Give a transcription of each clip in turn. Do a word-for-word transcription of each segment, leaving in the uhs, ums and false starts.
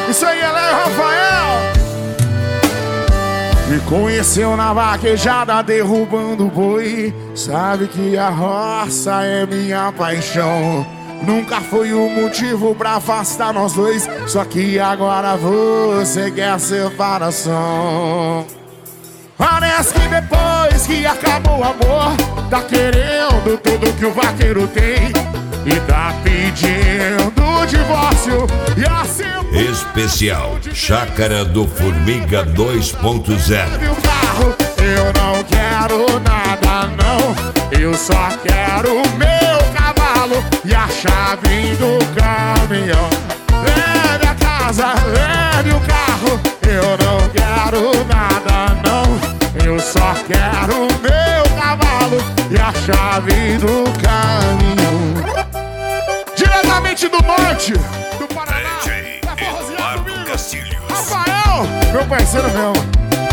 Isso aí, Léo Rafael. Me conheceu na vaquejada derrubando boi. Sabe que a roça é minha paixão. Nunca foi o motivo pra afastar nós dois. Só que agora você quer separação. Parece que depois que acabou o amor, tá querendo tudo que o vaqueiro tem e tá pedindo divórcio. E assim especial Chácara do Formiga dois ponto zero. meu carro, eu não quero nada não. Eu só quero o meu cavalo e a chave do caminhão. Leve a casa, leve o carro. Eu não quero nada não. Eu só quero o meu cavalo e a chave do caminhão. Diretamente do norte do Paraná, Eduardo Castilhos. Rafael, meu parceiro mesmo.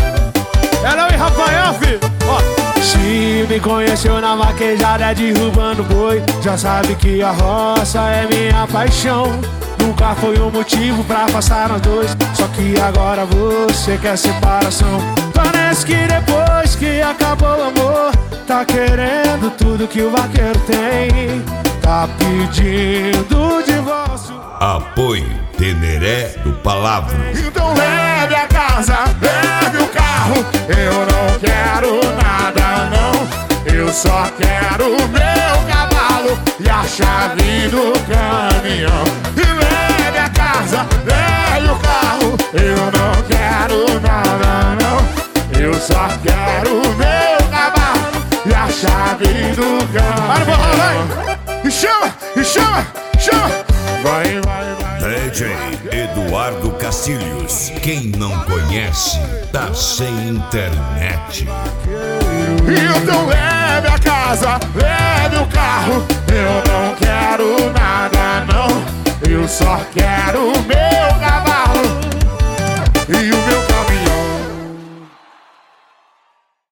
É não, e Rafael, filho? Ó. Se me conheceu na vaquejada derrubando boi, já sabe que a roça é minha paixão. Nunca foi um motivo pra afastar nós dois. Só que agora você quer separação. Parece que depois que acabou o amor, tá querendo tudo que o vaqueiro tem. Tá pedindo divórcio. Apoio Teneré do Palavro. Então leve a casa, leve o carro. Eu não quero nada não. Eu só quero o meu cavalo e a chave do caminhão. E leve a casa, leve o carro. Eu não quero nada não. Eu só quero o meu cavalo e a chave do caminhão. E chama, e chama, chama. Vai, vai, vai. D J Eduardo Castilhos. Quem não conhece, tá sem internet. Então leve a casa, leve o carro. Eu não quero nada não. Eu só quero o meu